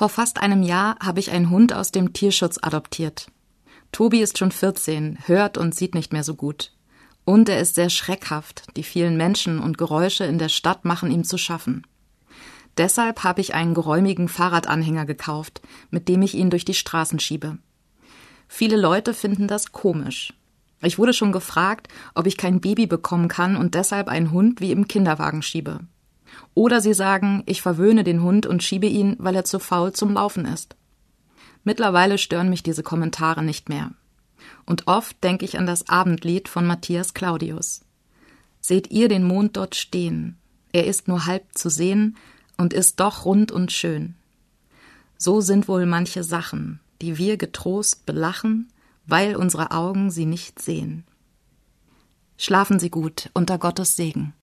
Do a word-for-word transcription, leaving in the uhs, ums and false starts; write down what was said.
Vor fast einem Jahr habe ich einen Hund aus dem Tierschutz adoptiert. Tobi ist schon vierzehn, hört und sieht nicht mehr so gut. Und er ist sehr schreckhaft. Die vielen Menschen und Geräusche in der Stadt machen ihm zu schaffen. Deshalb habe ich einen geräumigen Fahrradanhänger gekauft, mit dem ich ihn durch die Straßen schiebe. Viele Leute finden das komisch. Ich wurde schon gefragt, ob ich kein Baby bekommen kann und deshalb einen Hund wie im Kinderwagen schiebe. Oder sie sagen, ich verwöhne den Hund und schiebe ihn, weil er zu faul zum Laufen ist. Mittlerweile stören mich diese Kommentare nicht mehr. Und oft denke ich an das Abendlied von Matthias Claudius. Seht ihr den Mond dort stehen? Er ist nur halb zu sehen und ist doch rund und schön. So sind wohl manche Sachen, die wir getrost belachen, weil unsere Augen sie nicht sehen. Schlafen Sie gut unter Gottes Segen.